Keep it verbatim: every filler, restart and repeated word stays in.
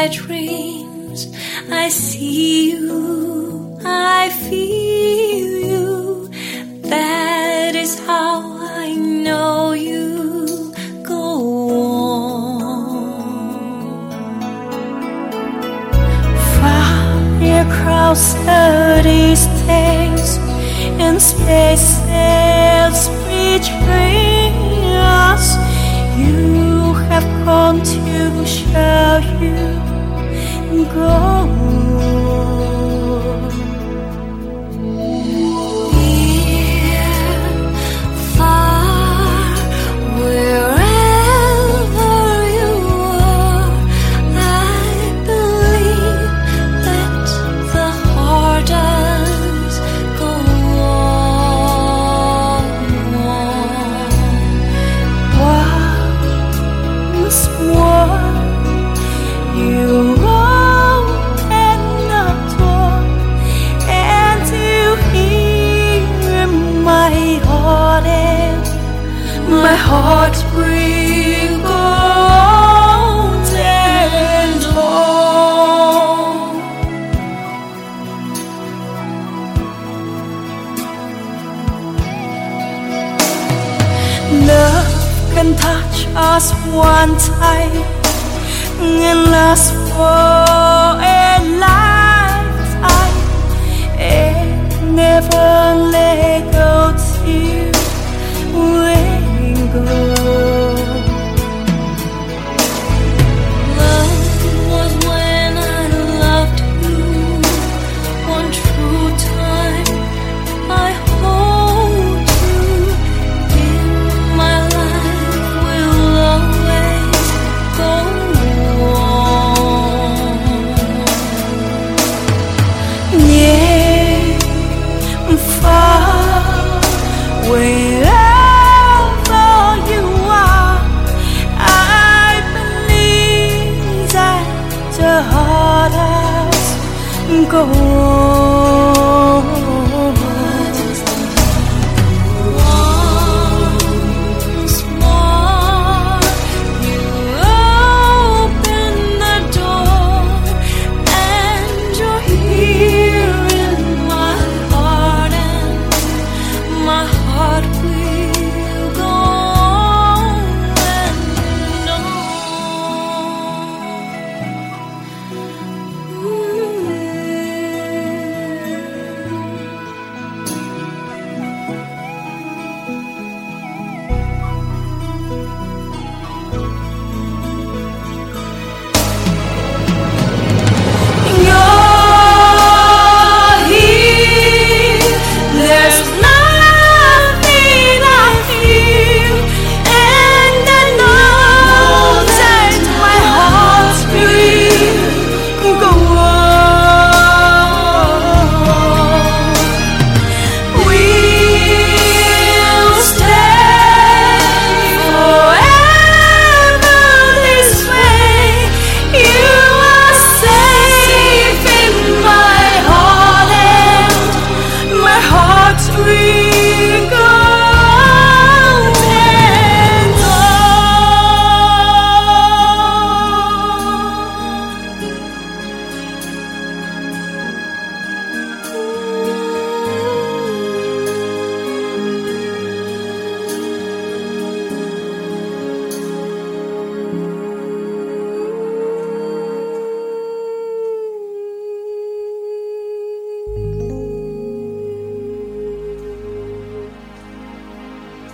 my dreams, I see you, I feel you. That is how I know you. Go on. Far across these days in spaces between us, you have come to show you. Go on. Near, far, wherever you are, I believe that the heart does go on. Once more, you open the door, and you hear my heart and my heart will go on and on. Love can touch us one time and last for a lifetime, and never let go till we go. Love was when I loved you, one true time. I hold you in my life, will always go on. Near, far, wherever you are, I believe that the heart has gone.